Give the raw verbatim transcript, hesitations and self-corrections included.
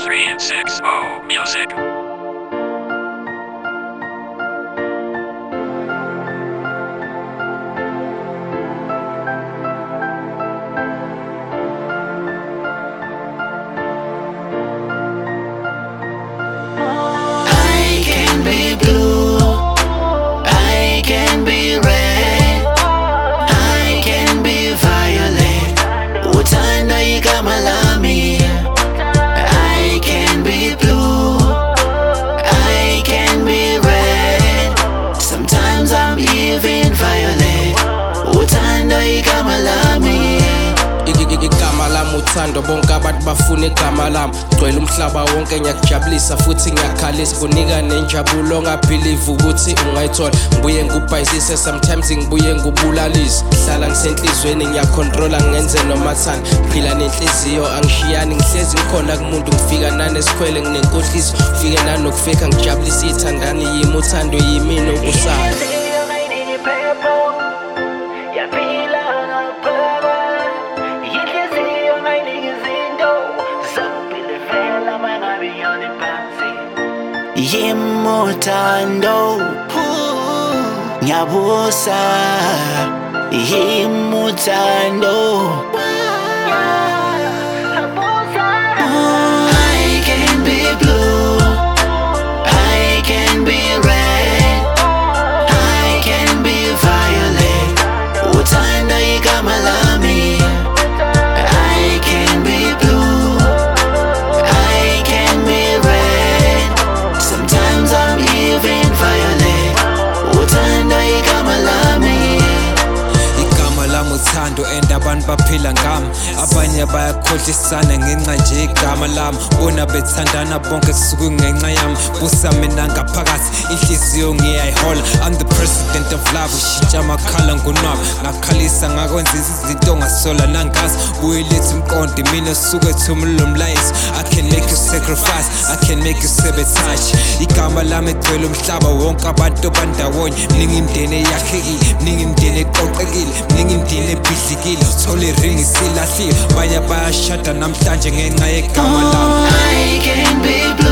three six zero Music. Igama lami uthando bonke abantu bafuna igama lami gcwele umhlaba wonke ngiyakujabulisa futhi ngiyakhalisa kunika nenjabulo ngabelieve ukuthi ungayithola ngibuye ngubhayisise sometimes ngibuye ngubulalise hlala ngisenhlizweni ngiyacontrola ngenze noma thani phila nenhliziyo angishiyani ngihlezi ngikhona kumuntu ngifika nanesikhwele nginenkohliso ufike nanokufika ngijabulisa ithandani yimi uthando yimini obusayo. Yimuthando ngiyabusa yimuthando I can be blue, I can be red, I can be violet. Uthando igama lami. I can be blue, I can be red, sometimes I'm even violet. Uthando igama lami. Igama lami uthando and abantu baphila ngami abanye bayakhohlisana ngenxa nje igama lami bona bethandana bonke kusuku ngenxa yami busa mina ngaphakathi inhliziyo ngiyayihola. I'm the president of love ushintsha amakhala ngonwaba ngakhalisa ngakwenza izinto ongasola nangazi buyilethe umqondo mina suke thumula umlayisi. I can make you sacrifice, I can make you sabotage. Igama lami egcwele umhlaba wonke abantu bandawonye mningi imndeni eyakhekile mningi imndeni eqoqekile mningi imndeni ebhidlikile uthole iringi isilahlile banye bayashada namhlanje ngenxa yegama lami. I can be blue.